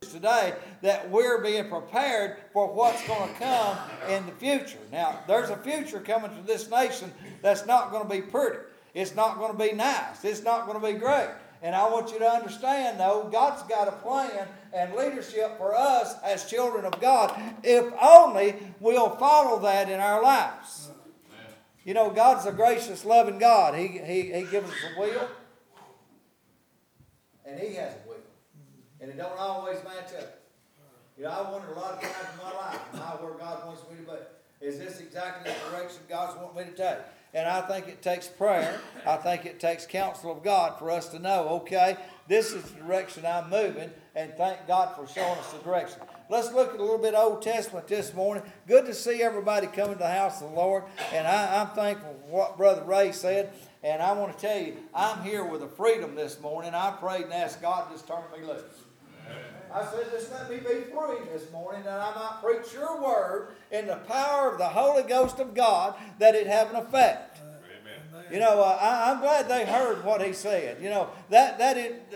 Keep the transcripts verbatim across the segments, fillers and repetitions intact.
today that we're being prepared for what's going to come in the future. Now, there's a future coming to this nation that's not going to be pretty. It's not going to be nice. It's not going to be great. And I want you to understand, though, God's got a plan and leadership for us as children of God, if only we'll follow that in our lives. You know, God's a gracious, loving God. He, he, he gives us a will, and He has a will. And it don't always match up. You know, I wondered a lot of times in my life, now where God wants me to be. Is this exactly the direction God's wanting me to take? And I think it takes prayer. I think it takes counsel of God for us to know, okay, this is the direction I'm moving, and thank God for showing us the direction. Let's look at a little bit of Old Testament this morning. Good to see everybody coming to the house of the Lord. And I, I'm thankful for what Brother Ray said. And I want to tell you, I'm here with a freedom this morning. I prayed and asked God to just turn me loose. I said, just let me be free this morning, that I might preach your word in the power of the Holy Ghost of God, that it have an effect. Amen. You know, uh, I, I'm glad they heard what he said. You know, that that it,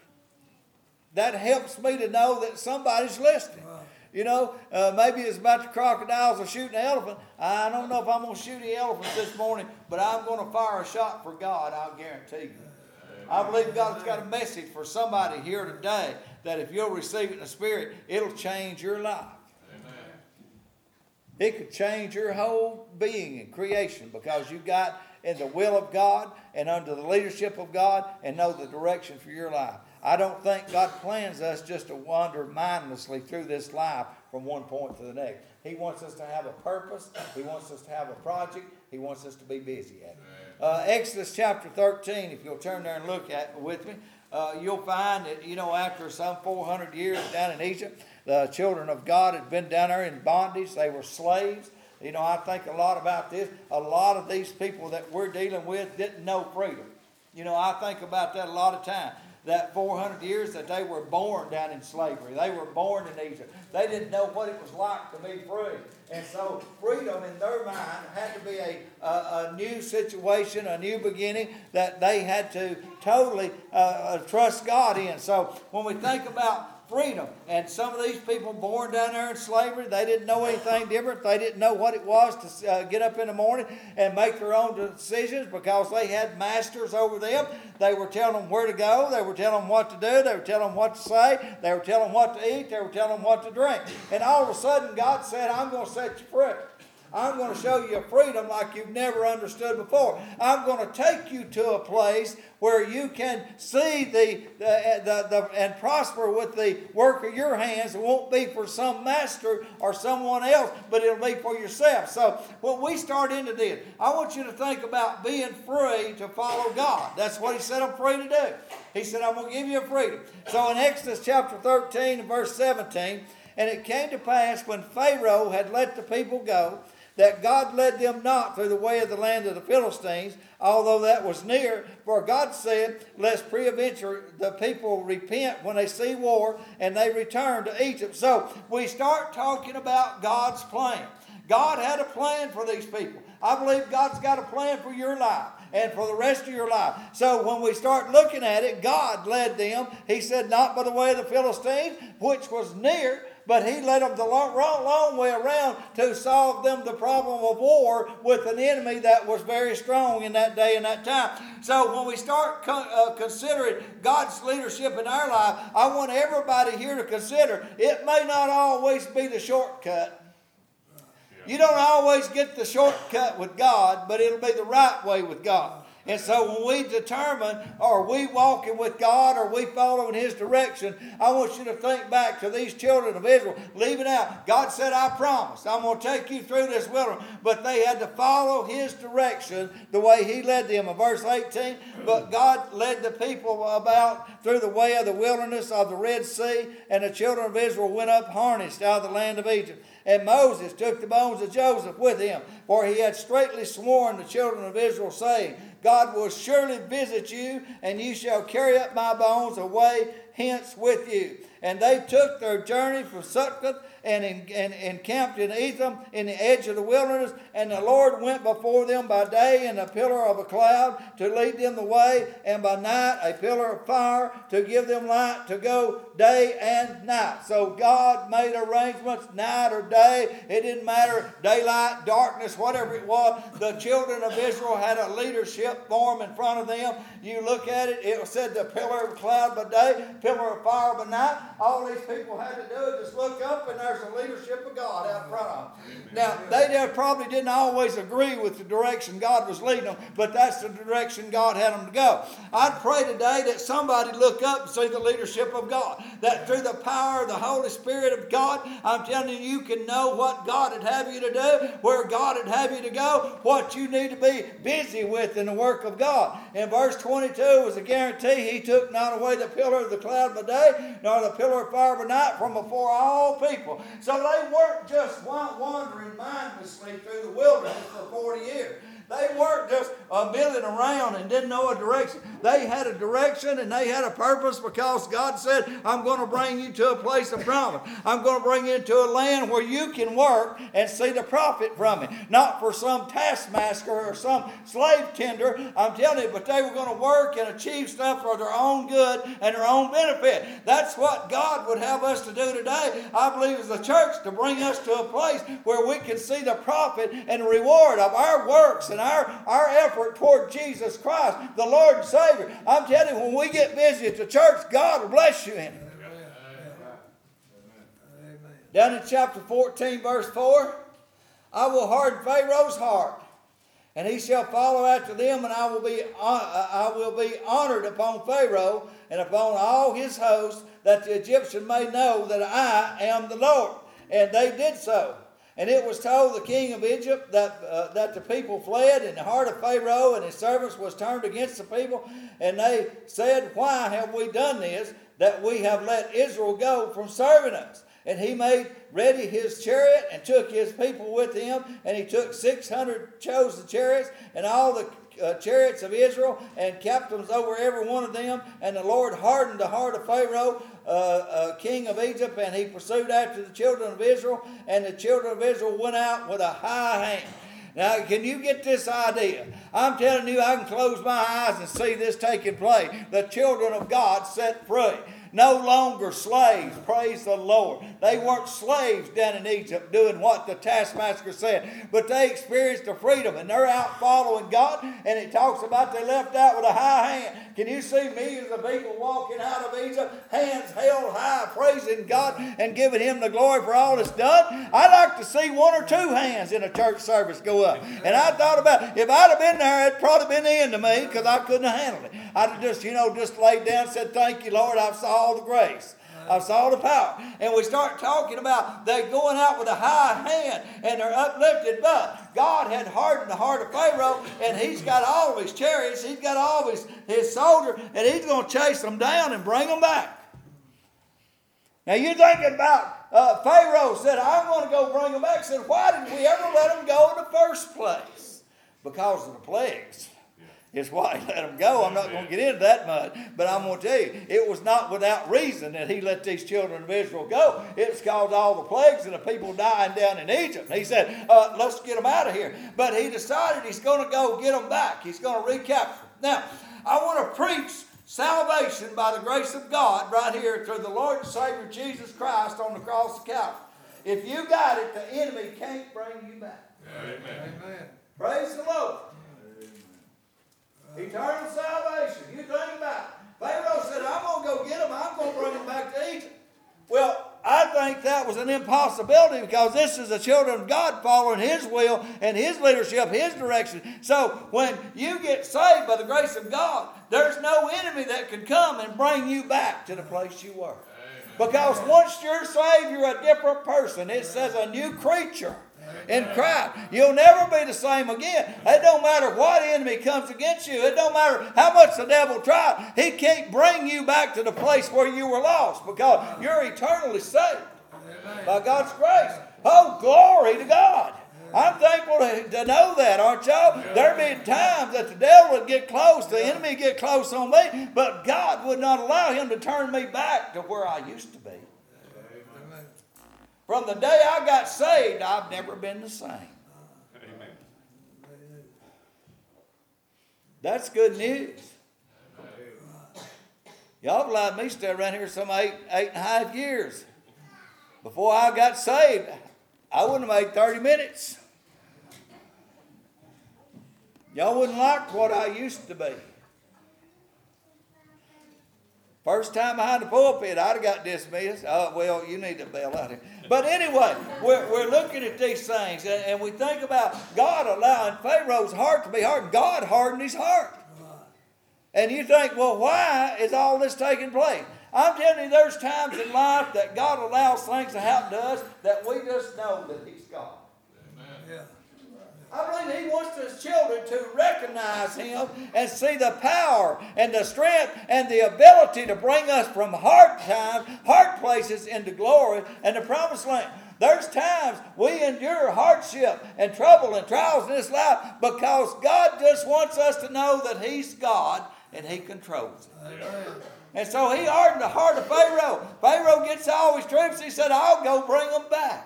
that helps me to know that somebody's listening. You know, uh, maybe it's about the crocodiles or shooting the elephant. I don't know if I'm going to shoot the elephant this morning, but I'm going to fire a shot for God, I'll guarantee you. I believe God's got a message for somebody here today that if you'll receive it in the Spirit, it'll change your life. Amen. It could change your whole being and creation because you got in the will of God and under the leadership of God and know the direction for your life. I don't think God plans us just to wander mindlessly through this life from one point to the next. He wants us to have a purpose. He wants us to have a project. He wants us to be busy at it. Uh, Exodus chapter thirteen, if you'll turn there and look at it with me, uh, you'll find that, you know, after some four hundred years down in Egypt, the children of God had been down there in bondage. They were slaves. You know, I think a lot about this. A lot of these people that we're dealing with didn't know freedom. You know, I think about that a lot of time. That four hundred years that they were born down in slavery. They were born in Egypt. They didn't know what it was like to be free. And so freedom in their mind had to be a, a, a new situation, a new beginning that they had to totally uh, uh, trust God in. So when we think about freedom, and some of these people born down there in slavery, they didn't know anything different. They didn't know what it was to uh, get up in the morning and make their own decisions because they had masters over them. They were telling them where to go. They were telling them what to do. They were telling them what to say. They were telling them what to eat. They were telling them what to drink. And all of a sudden, God said, I'm going to set you free. I'm going to show you a freedom like you've never understood before. I'm going to take you to a place where you can see the, the, the, the and prosper with the work of your hands. It won't be for some master or someone else, but it'll be for yourself. So when we start into this, I want you to think about being free to follow God. That's what he said I'm free to do. He said, I'm going to give you a freedom. So in Exodus chapter thirteen and verse seventeen, and it came to pass when Pharaoh had let the people go, that God led them not through the way of the land of the Philistines, although that was near. For God said, lest peradventure the people repent when they see war, and they return to Egypt. So we start talking about God's plan. God had a plan for these people. I believe God's got a plan for your life and for the rest of your life. So when we start looking at it, God led them. He said, not by the way of the Philistines, which was near, but he led them the long, long, long way around to solve them the problem of war with an enemy that was very strong in that day and that time. So when we start co- uh, considering God's leadership in our life, I want everybody here to consider it may not always be the shortcut. You don't always get the shortcut with God, but it'll be the right way with God. And so when we determine, are we walking with God, or are we following his direction, I want you to think back to these children of Israel, leaving out. God said, I promise, I'm going to take you through this wilderness. But they had to follow his direction the way he led them. In verse eighteen, but God led the people about through the way of the wilderness of the Red Sea, and the children of Israel went up harnessed out of the land of Egypt. And Moses took the bones of Joseph with him, for he had straitly sworn the children of Israel, saying, God will surely visit you, and you shall carry up my bones away hence with you. And they took their journey from Succoth and, in, and encamped in Etham in the edge of the wilderness. And the Lord went before them by day in a pillar of a cloud to lead them the way, and by night a pillar of fire to give them light to go day and night. So God made arrangements night or day. It didn't matter, daylight, darkness, whatever it was. The children of Israel had a leadership form in front of them. You look at it, it said the pillar of cloud by day, pillar of fire by night. All these people had to do is just look up, and there's the leadership of God out in front of them. Now, they probably didn't always agree with the direction God was leading them, but that's the direction God had them to go. I'd pray today that somebody look up and see the leadership of God. That through the power of the Holy Spirit of God, I'm telling you, you can know what God would have you to do, where God would have you to go, what you need to be busy with in the work of God. In verse twenty-two was a guarantee. He took not away the pillar of the cloud by day, nor the pillar of fire by night from before all people. So they weren't just wandering mindlessly through the wilderness for forty years. They weren't just uh, milling around and didn't know a direction. They had a direction and they had a purpose, because God said, I'm going to bring you to a place of promise. I'm going to bring you into a land where you can work and see the profit from it. Not for some taskmaster or some slave tender, I'm telling you, but they were going to work and achieve stuff for their own good and their own benefit. That's what God would have us to do today, I believe, as a church, to bring us to a place where we can see the profit and reward of our works and our, our effort toward Jesus Christ, the Lord and Savior. I'm telling you, when we get busy at the church, God will bless you in it. Amen. Down in chapter fourteen, verse four, I will harden Pharaoh's heart, and he shall follow after them, and I will be I will be honored upon Pharaoh and upon all his hosts, that the Egyptian may know that I am the Lord. And they did so. And it was told the king of Egypt that uh, that the people fled, and the heart of Pharaoh and his servants was turned against the people. And they said, why have we done this, that we have let Israel go from serving us? And he made ready his chariot and took his people with him. And he took six hundred chosen chariots and all the uh, chariots of Israel and captains over every one of them. And the Lord hardened the heart of Pharaoh, uh, uh, king of Egypt, and he pursued after the children of Israel. And the children of Israel went out with a high hand. Now, can you get this idea? I'm telling you, I can close my eyes and see this taking place. The children of God set free. No longer slaves, praise the Lord. They weren't slaves down in Egypt doing what the taskmaster said, but they experienced the freedom, and they're out following God, and it talks about they left out with a high hand. Can you see millions of people walking out of Egypt, hands held high, praising God and giving Him the glory for all it's done? I'd like to see one or two hands in a church service go up. And I thought about, if I'd have been there, it'd probably been the end of me, because I couldn't have handled it. I'd have just, you know, just laid down and said, thank you, Lord, I've saw all the grace. I saw the power. And we start talking about they going out with a high hand and they're uplifted. But God had hardened the heart of Pharaoh, and he's got all of his chariots, he's got all of his, his soldiers, and he's going to chase them down and bring them back. Now you're thinking about uh, Pharaoh said, I'm going to go bring them back. Said, why did we ever let them go in the first place? Because of the plagues. Is why he let them go. I'm not going to get into that much, but I'm going to tell you, it was not without reason that he let these children of Israel go. It's caused all the plagues and the people dying down in Egypt. And he said, uh, let's get them out of here. But he decided he's going to go get them back. He's going to recapture them. Now, I want to preach salvation by the grace of God right here through the Lord and Savior Jesus Christ on the cross of Calvary. If you got it, the enemy can't bring you back. Amen. Amen. Praise the Lord. Eternal salvation. You think about it. Pharaoh said, I'm going to go get them. I'm going to bring them back to Egypt. Well, I think that was an impossibility, because this is the children of God following His will and His leadership, His direction. So when you get saved by the grace of God, there's no enemy that can come and bring you back to the place you were. Because once you're saved, you're a different person. It says a new creature in Christ. You'll never be the same again. It don't matter what enemy comes against you. It don't matter how much the devil tries. He can't bring you back to the place where you were lost, because you're eternally saved by God's grace. Oh, glory to God. I'm thankful to, to know that, aren't y'all? There been times that the devil would get close, the enemy would get close on me, but God would not allow him to turn me back to where I used to be. From the day I got saved, I've never been the same. Amen. That's good news. Y'all have allowed me to stay around here some eight, eight and a half years. Before I got saved, I wouldn't have made thirty minutes. Y'all wouldn't like what I used to be. First time behind the pulpit, I'd have got dismissed. Oh, well, you need to bail out here. But anyway, we're, we're looking at these things, and, and we think about God allowing Pharaoh's heart to be hardened. God hardened his heart. And you think, well, why is all this taking place? I'm telling you, there's times in life that God allows things to happen to us that we just know that he's God. Amen. Yeah. I believe he wants his children to recognize him and see the power and the strength and the ability to bring us from hard times, hard places into glory and the promised land. There's times we endure hardship and trouble and trials in this life because God just wants us to know that he's God and he controls it. Amen. And so he hardened the heart of Pharaoh. Pharaoh gets all his troops. He said, I'll go bring them back.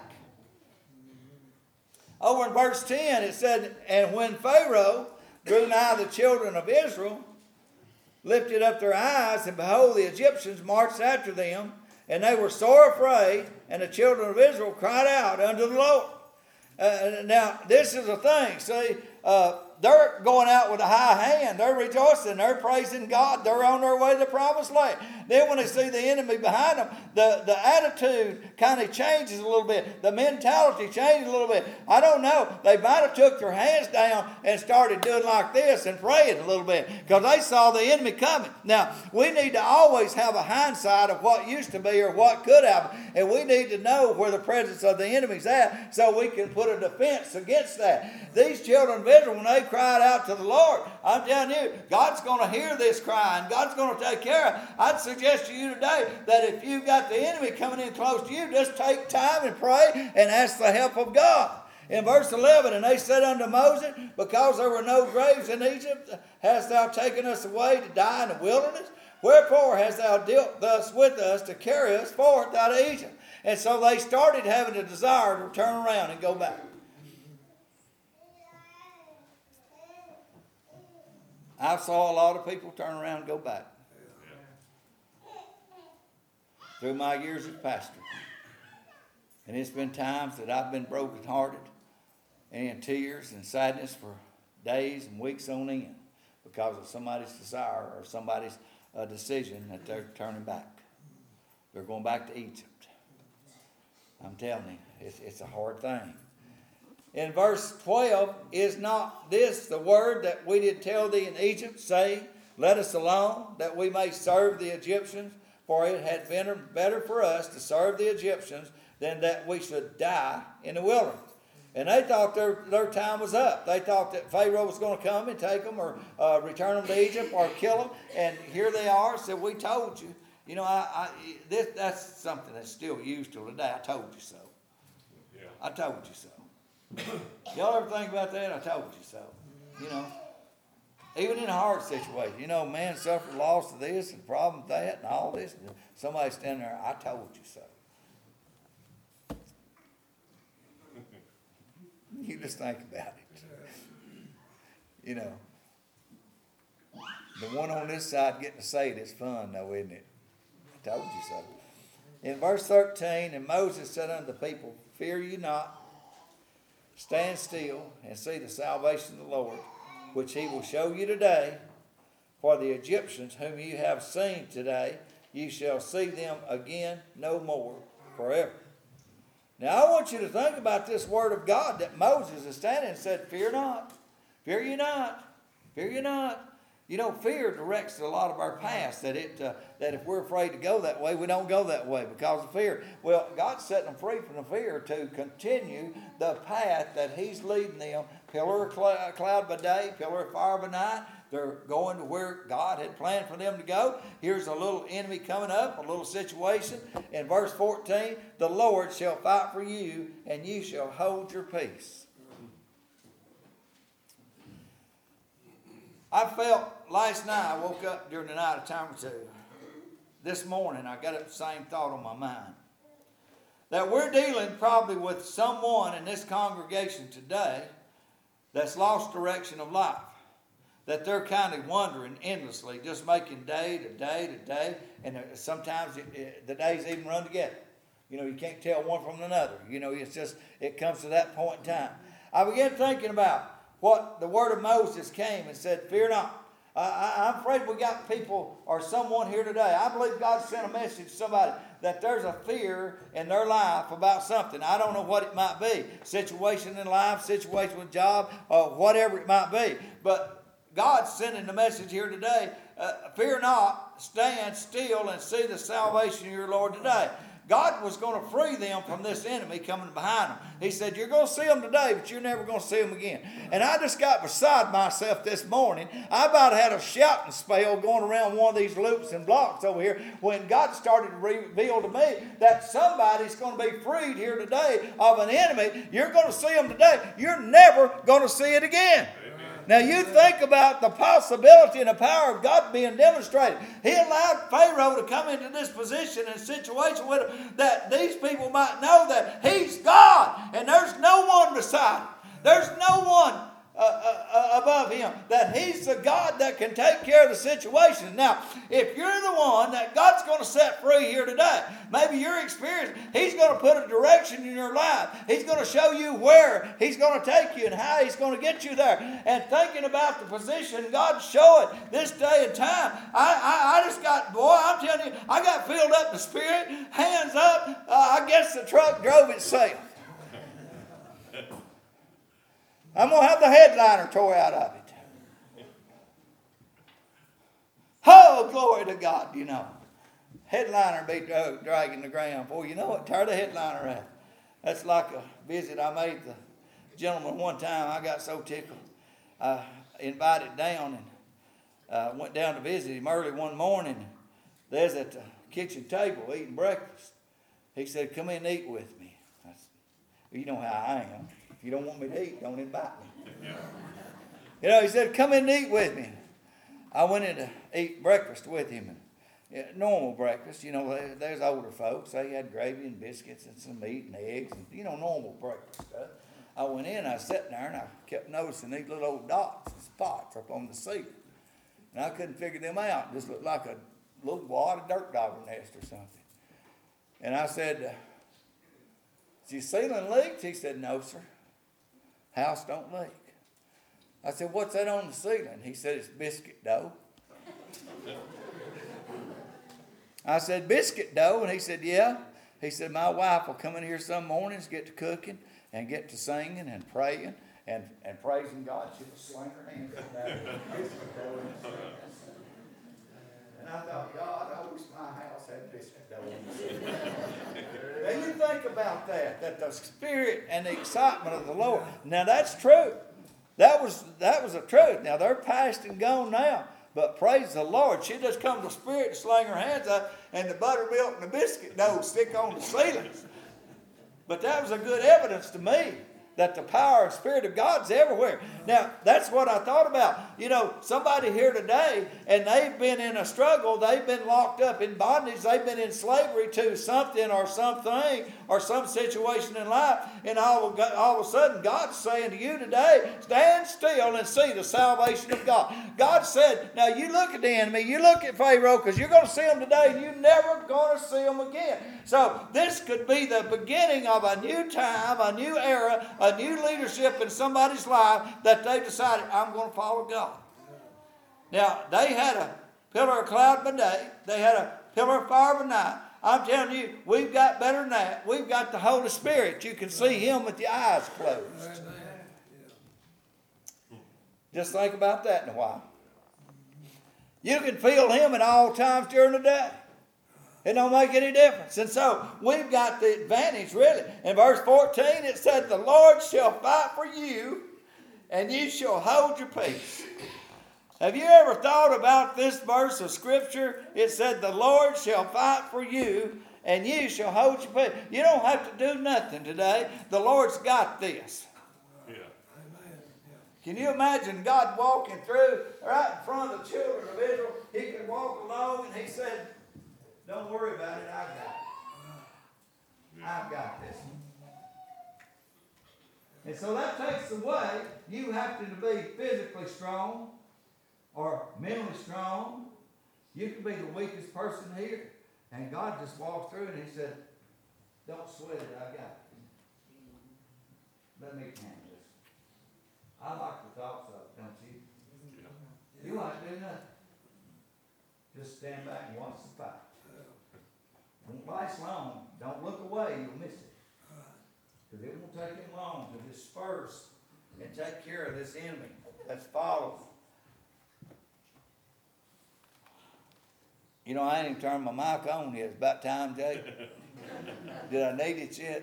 Over in verse ten, it said, and when Pharaoh drew nigh, the children of Israel lifted up their eyes, and behold, the Egyptians marched after them, and they were sore afraid, and the children of Israel cried out unto the Lord. Uh, now, this is a thing. See, uh, they're going out with a high hand. They're rejoicing. They're praising God. They're on their way to the promised land. Then when they see the enemy behind them, the, the attitude kind of changes a little bit. The mentality changes a little bit. I don't know. They might have took their hands down and started doing like this and praying a little bit because they saw the enemy coming. Now, we need to always have a hindsight of what used to be or what could happen. And we need to know where the presence of the enemy's at so we can put a defense against that. These children of Israel, when they cried out to the Lord, I'm telling you, God's going to hear this cry and God's going to take care of it. I'd suggest to you today that if you've got the enemy coming in close to you, just take time and pray and ask the help of God. In verse eleven, and they said unto Moses, because there were no graves in Egypt, hast thou taken us away to die in the wilderness? Wherefore hast thou dealt thus with us to carry us forth out of Egypt? And so they started having a desire to turn around and go back. I saw a lot of people turn around and go back. Through my years as pastor. And it's been times that I've been brokenhearted and in tears and sadness for days and weeks on end because of somebody's desire or somebody's uh, decision that they're turning back. They're going back to Egypt. I'm telling you, it's, it's a hard thing. In verse twelve, is not this the word that we did tell thee in Egypt, saying, let us alone, that we may serve the Egyptians? For it had been better for us to serve the Egyptians than that we should die in the wilderness. And they thought their, their time was up. They thought that Pharaoh was going to come and take them or uh, return them to Egypt or kill them. And here they are, said, we told you. You know, I, I, this, that's something that's still used till today. I told you so. Yeah. I told you so. Y'all ever think about that? I told you so. You know, even in a hard situation, you know, man suffered loss of this and problem with that and all this. And somebody standing there, I told you so. You just think about it. You know, the one on this side getting to say it is fun, though, isn't it? I told you so. In verse thirteen, and Moses said unto the people, fear ye not. Stand still and see the salvation of the Lord, which he will show you today. For the Egyptians whom you have seen today, you shall see them again no more forever. Now I want you to think about this word of God that Moses is standing and said, fear not, fear you not, fear you not. You know, fear directs a lot of our past, that it uh, that if we're afraid to go that way, we don't go that way because of fear. Well, God's setting them free from the fear to continue the path that he's leading them. Pillar of cl- cloud by day, pillar of fire by night. They're going to where God had planned for them to go. Here's a little enemy coming up, a little situation. In verse fourteen, the Lord shall fight for you, and you shall hold your peace. I felt last night, I woke up during the night a time or two. This morning, I got up the same thought on my mind. That we're dealing probably with someone in this congregation today that's lost direction of life. That they're kind of wandering endlessly, just making day to day to day. And sometimes it, it, the days even run together. You know, you can't tell one from another. You know, it's just, it comes to that point in time. I began thinking about what the word of Moses came and said, fear not. I, I, I'm afraid we got people or someone here today. I believe God sent a message to somebody that there's a fear in their life about something. I don't know what it might be. Situation in life, situation with job, or whatever it might be. But God's sending the message here today. Uh, fear not, stand still and see the salvation of your Lord today. God was going to free them from this enemy coming behind them. He said, you're going to see them today, but you're never going to see them again. And I just got beside myself this morning. I about had a shouting spell going around one of these loops and blocks over here when God started to reveal to me that somebody's going to be freed here today of an enemy. You're going to see them today. You're never going to see it again. Now you think about the possibility and the power of God being demonstrated. He allowed Pharaoh to come into this position and situation with him that these people might know that he's God and there's no one beside him. There's no one uh, uh, above him. That he's the God that can take care of the situation. Now, if you're the one that God's going to set free here today, maybe your experience, he's going to put a direction in your life. He's going to show you where he's going to take you and how he's going to get you there. And thinking about the position God's showing this day and time, I, I, I just got, boy, I'm telling you, I got filled up in the Spirit, hands up. Uh, I guess the truck drove itself. I'm going to have the headliner tore out of it. Oh, glory to God, you know. Headliner be dragging the ground. Boy, you know what? Tear the headliner out. That's like a visit I made the gentleman one time. I got so tickled. I invited down and uh, went down to visit him early one morning. There's at the kitchen table eating breakfast. He said, come in and eat with me. I said, well, you know how I am. If you don't want me to eat, don't invite me. Yeah. You know, he said, come in and eat with me. I went in to eat breakfast with him. And, yeah, normal breakfast. You know, there's older folks. They had gravy and biscuits and some meat and eggs. And, you know, normal breakfast stuff. I went in, I was sitting there, and I kept noticing these little old dots and spots up on the ceiling. And I couldn't figure them out. It just looked like a little wad of dirt dauber nest or something. And I said, is your ceiling leaked? He said, no, sir. House don't leak. I said, what's that on the ceiling? He said, it's biscuit dough. I said, biscuit dough? And he said, yeah. He said, my wife will come in here some mornings, get to cooking, and get to singing and praying and, and praising God. She'll sling her hands up that biscuit dough. And I thought, God, I wish my house had biscuit dough. Now you think about that, that the spirit and the excitement of the Lord. Now that's true. That was that was a truth. Now they're past and gone now. But praise the Lord. She just come to the spirit to sling her hands up and the buttermilk and the biscuit dough stick on the ceilings. But that was a good evidence to me that the power and Spirit of God's everywhere. Now, that's what I thought about. You know, somebody here today, and they've been in a struggle. They've been locked up in bondage. They've been in slavery to something or something or some situation in life. And all of, all of a sudden, God's saying to you today, stand still and see the salvation of God. God said, now you look at the enemy, you look at Pharaoh, because you're going to see him today, and you're never going to see him again. So this could be the beginning of a new time, a new era, a new leadership in somebody's life that they decided, I'm going to follow God. Now, they had a pillar of cloud by day. They had a pillar of fire by night. I'm telling you, we've got better than that. We've got the Holy Spirit. You can see him with your eyes closed. Just think about that in a while. You can feel him at all times during the day. It don't make any difference. And so we've got the advantage, really. In verse fourteen, it said, the Lord shall fight for you, and you shall hold your peace. Have you ever thought about this verse of Scripture? It said, the Lord shall fight for you, and you shall hold your peace. You don't have to do nothing today. The Lord's got this. Yeah. Can you imagine God walking through right in front of the children of Israel? He could walk along and he said, don't worry about it, I've got it. I've got this. And so that takes away, you have to be physically strong or mentally strong. You can be the weakest person here. And God just walked through and he said, don't sweat it, I got it. Let me handle this. I like the thoughts of it, don't you? You like to do nothing. Just stand back and watch the fight. Won't last long. Don't look away, you'll miss it. Because it won't take him long to disperse and take care of this enemy that's following. You know, I ain't even turned my mic on yet. It's about time, Jay. Did I need it yet?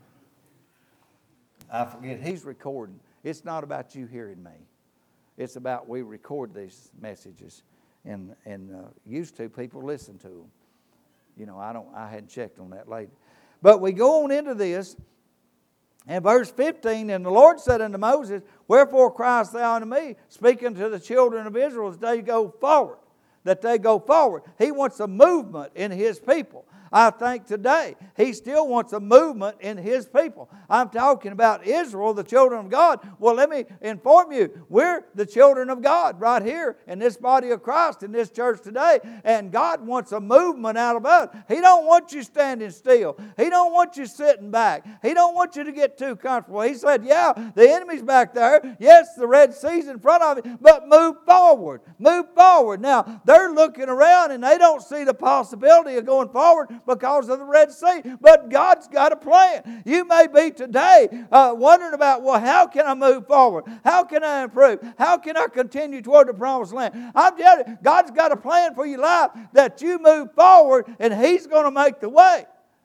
I forget. He's recording. It's not about you hearing me. It's about we record these messages. And and uh, used to, people listen to them. You know, I don't. I hadn't checked on that lately. But we go on into this. And verse fifteen, and the Lord said unto Moses, wherefore criest thou unto me, speaking to the children of Israel, that they go forward, that they go forward. He wants a movement in His people. I think today He still wants a movement in His people. I'm talking about Israel, the children of God. Well, let me inform you, we're the children of God right here in this body of Christ, in this church today. And God wants a movement out of us. He don't want you standing still. He don't want you sitting back. He don't want you to get too comfortable. He said, yeah, the enemy's back there. Yes, the Red Sea's in front of you, but move forward. Move forward. Now, they're looking around and they don't see the possibility of going forward because of the Red Sea. But God's got a plan. You may be today uh, wondering about, well, how can I move forward? How can I improve? How can I continue toward the promised land? I'm telling you, God's got a plan for your life that you move forward and He's going to make the way.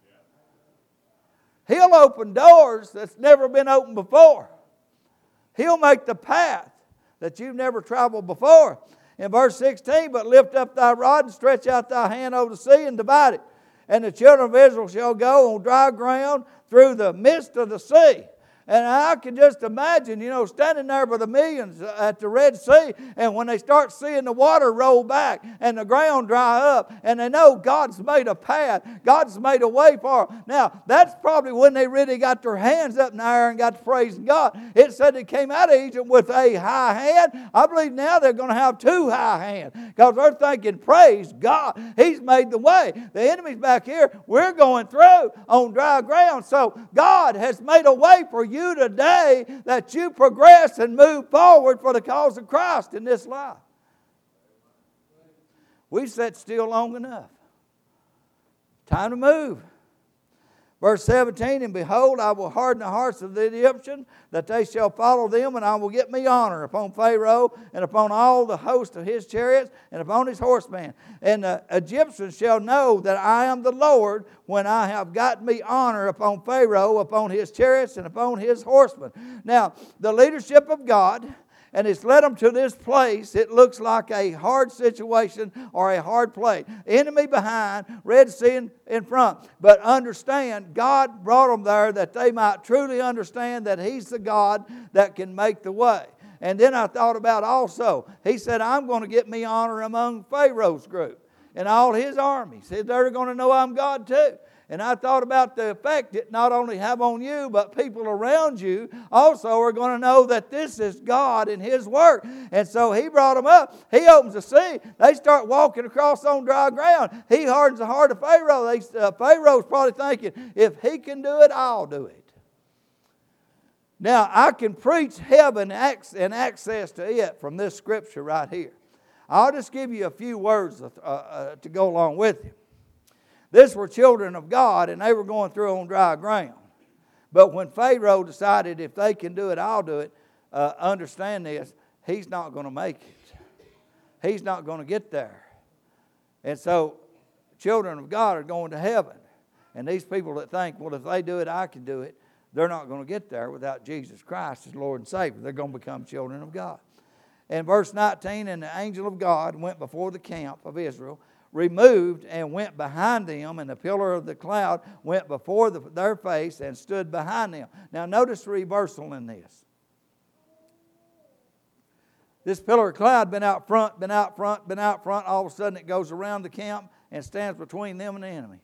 He'll open doors that's never been opened before. He'll make the path that you've never traveled before. In verse sixteen, but lift up thy rod and stretch out thy hand over the sea and divide it. And the children of Israel shall go on dry ground through the midst of the sea. And I can just imagine, you know, standing there by the millions at the Red Sea, and when they start seeing the water roll back and the ground dry up, and they know God's made a path, God's made a way for them. Now, that's probably when they really got their hands up in the air and got to praising God. It said they came out of Egypt with a high hand. I believe now they're going to have two high hands, because they're thinking, praise God, He's made the way. The enemy's back here. We're going through on dry ground. So God has made a way for you you today, that you progress and move forward for the cause of Christ in this life. We've sat still long enough. Time to move. Verse seventeen, and behold, I will harden the hearts of the Egyptians, that they shall follow them, and I will get me honor upon Pharaoh, and upon all the host of his chariots, and upon his horsemen. And the Egyptians shall know that I am the Lord, when I have gotten me honor upon Pharaoh, upon his chariots, and upon his horsemen. Now, the leadership of God, and it's led them to this place. It looks like a hard situation or a hard place. Enemy behind, Red Sea in, in front. But understand, God brought them there that they might truly understand that He's the God that can make the way. And then I thought about also, He said, I'm going to get me honor among Pharaoh's group and all his army. He said, they're going to know I'm God too. And I thought about the effect it not only have on you, but people around you also are going to know that this is God and His work. And so He brought them up. He opens the sea. They start walking across on dry ground. He hardens the heart of Pharaoh. They, uh, Pharaoh's probably thinking, if he can do it, I'll do it. Now, I can preach heaven and access to it from this scripture right here. I'll just give you a few words uh, uh, to go along with you. This were children of God, and they were going through on dry ground. But when Pharaoh decided, if they can do it, I'll do it, uh, understand this, he's not going to make it. He's not going to get there. And so, children of God are going to heaven. And these people that think, well, if they do it, I can do it, they're not going to get there without Jesus Christ as Lord and Savior. They're going to become children of God. And verse nineteen, and the angel of God went before the camp of Israel, removed and went behind them, and the pillar of the cloud went before the, their face and stood behind them. Now notice the reversal in this. This pillar of cloud been out front, been out front, been out front. All of a sudden it goes around the camp and stands between them and the enemy.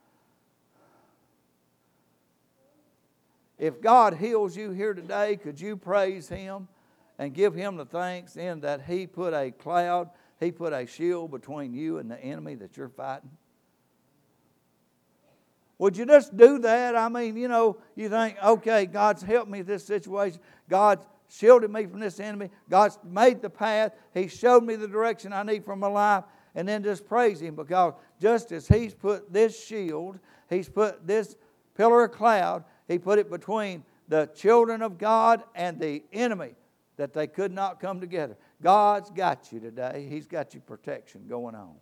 If God heals you here today, could you praise Him and give Him the thanks in that He put a cloud, He put a shield between you and the enemy that you're fighting? Would you just do that? I mean, you know, you think, okay, God's helped me in this situation. God's shielded me from this enemy. God's made the path. He showed me the direction I need for my life. And then just praise Him, because just as He's put this shield, He's put this pillar of cloud, He put it between the children of God and the enemy, that they could not come together. God's got you today. He's got you protection going on.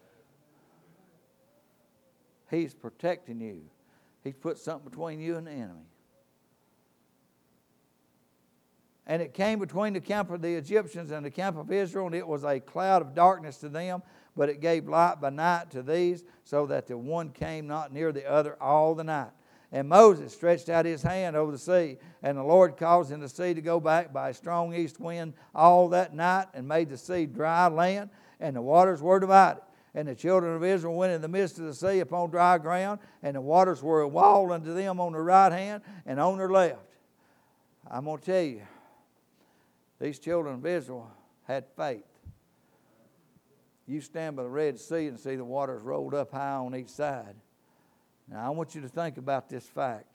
He's protecting you. He's put something between you and the enemy. And it came between the camp of the Egyptians and the camp of Israel, and it was a cloud of darkness to them, but it gave light by night to these, so that the one came not near the other all the night. And Moses stretched out his hand over the sea, and the Lord caused the sea to go back by a strong east wind all that night, and made the sea dry land, and the waters were divided. And the children of Israel went in the midst of the sea upon dry ground, and the waters were a wall unto them on their right hand and on their left. I'm going to tell you, these children of Israel had faith. You stand by the Red Sea and see the waters rolled up high on each side. Now, I want you to think about this fact.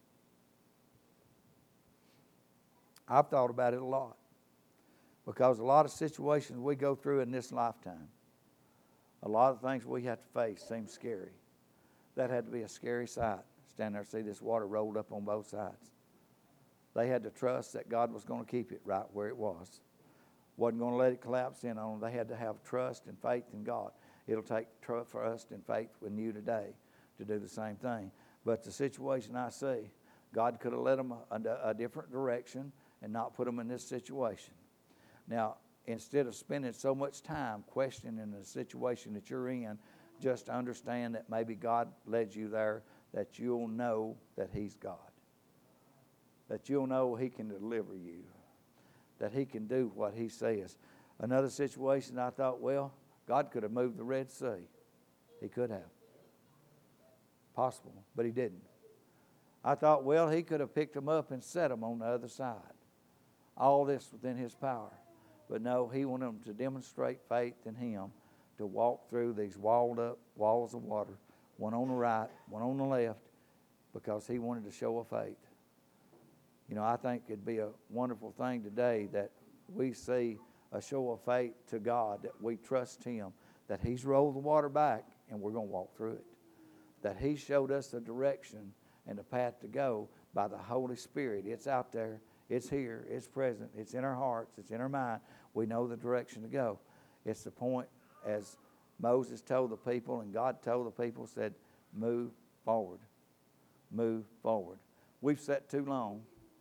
I've thought about it a lot, because a lot of situations we go through in this lifetime, a lot of things we have to face seem scary. That had to be a scary sight. Stand there and see this water rolled up on both sides. They had to trust that God was going to keep it right where it was. Wasn't going to let it collapse in on them. They had to have trust and faith in God. It'll take trust and faith in you today to do the same thing. But the situation I see, God could have led them a, a, a different direction and not put them in this situation. Now, instead of spending so much time questioning the situation that you're in, just understand that maybe God led you there, that you'll know that He's God. That you'll know He can deliver you. That He can do what He says. Another situation, I thought, well, God could have moved the Red Sea. He could have. Possible, but He didn't. I thought, well, He could have picked them up and set them on the other side. All this within His power. But no, He wanted them to demonstrate faith in Him, to walk through these walled up walls of water, one on the right, one on the left, because He wanted to show a faith. You know, I think it'd be a wonderful thing today that we see a show of faith to God, that we trust Him, that He's rolled the water back and we're going to walk through it. That He showed us the direction and the path to go by the Holy Spirit. It's out there. It's here. It's present. It's in our hearts. It's in our mind. We know the direction to go. It's the point, as Moses told the people and God told the people, said, move forward. Move forward. We've sat too long.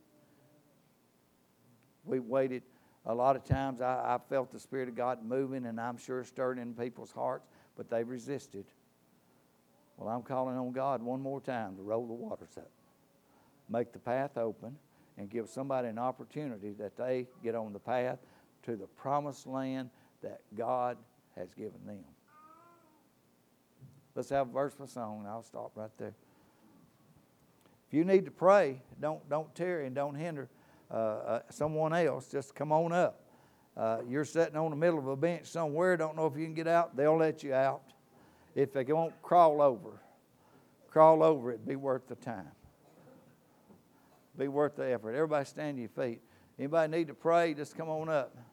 We've waited. A lot of times I, I felt the Spirit of God moving, and I'm sure stirring in people's hearts, but they've resisted. Well, I'm calling on God one more time to roll the waters up. Make the path open and give somebody an opportunity that they get on the path to the promised land that God has given them. Let's have a verse for song, and I'll stop right there. If you need to pray, don't, don't tarry and don't hinder uh, uh, someone else. Just come on up. Uh, you're sitting on the middle of a bench somewhere, don't know if you can get out, they'll let you out. If they won't, crawl over. Crawl over, it'd be worth the time. Be worth the effort. Everybody stand to your feet. Anybody need to pray, just come on up.